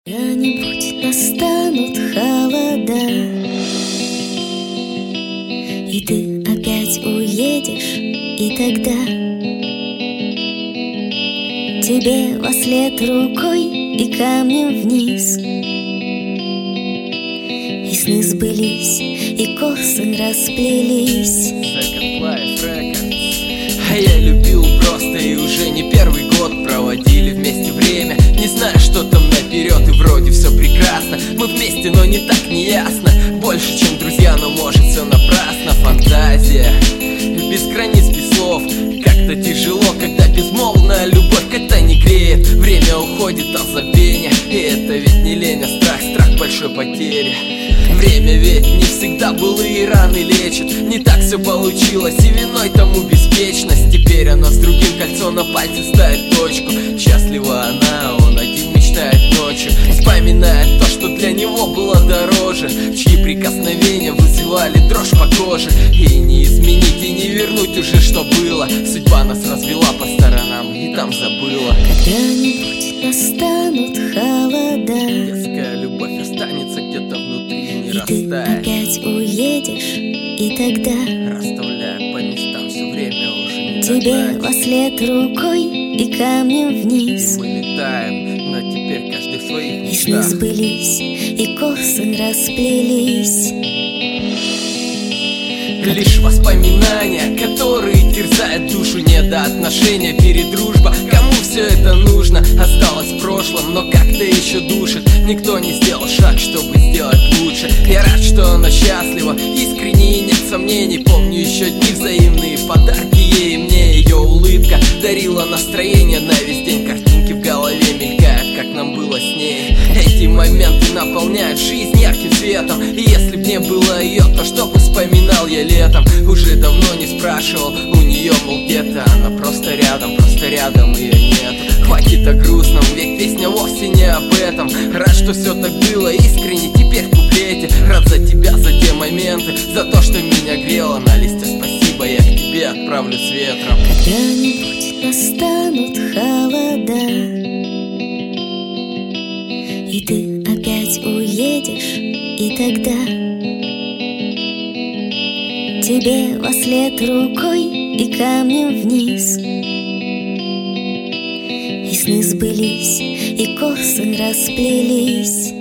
Когда-нибудь настанут холода, и ты опять уедешь, и тогда тебе вослед рукой и камнем вниз. И сны сбылись, и косы расплелись. Second Life Records. А я любил просто, и уже не первый год проводили вместе время. Не знаю, что там наперед, и вроде все прекрасно. Мы вместе, но не так неясно. Больше, чем друзья, но может все напрасно. Фантазия без границ, без слов. Как-то тяжело, когда безмолвная любовь как-то не греет. Время уходит от забвения, и это ведь не лень, а страх, страх большой потери. Время ведь не всегда былые раны лечит. Не так все получилось, и виной тому беспечность. Теперь она с другим кольцом на пальце ставит точку. Счастлива она, он один мечтает ночью, вспоминает то, что для него было дороже, чьи прикосновения вызывали дрожь по коже. И не изменить, и не вернуть уже, что было. Судьба нас развела по сторонам и там забыла. Когда-нибудь настанут холода, Детская любовь останется где-то внутри, не и ты растает. опять уедешь, и тогда Расставляя по местам, все время уже не тебе догнать. вослед рукой и камнем И вниз. мы летаем, но теперь каждый в своих И сны мечтах. сбылись, и косы расплелись. Лишь воспоминания, которые терзают душу. Не до отношения, передружба. Кому все это нужно? Осталось в прошлом, но как-то еще душит. Никто не сделал шаг, чтобы сделать лучше. Я рад, что она счастлива, искренне и нет сомнений. Помню еще дни, взаимные подарки ей и мне. Ее улыбка дарила настроение на весь день. Картинки в голове мелькают, как нам было с ней. Эти моменты наполняют жизнь ярким светом. И если б не было ее, то что бы вспоминал я летом? Уже давно не спрашивал у нее, мол, где-то она просто рядом ее нету. Хватит о грустном, ведь песня вовсе не об этом. Рад, что все так было искренне, теперь в куплете. Рад за тебя, за те моменты, за то, что меня грело. На листе спасибо, я к тебе отправлю с ветром. Когда-нибудь настанут холода, и ты опять уедешь, и тогда тебе вослед рукой и камнем вниз. И сны сбылись, и косы расплелись.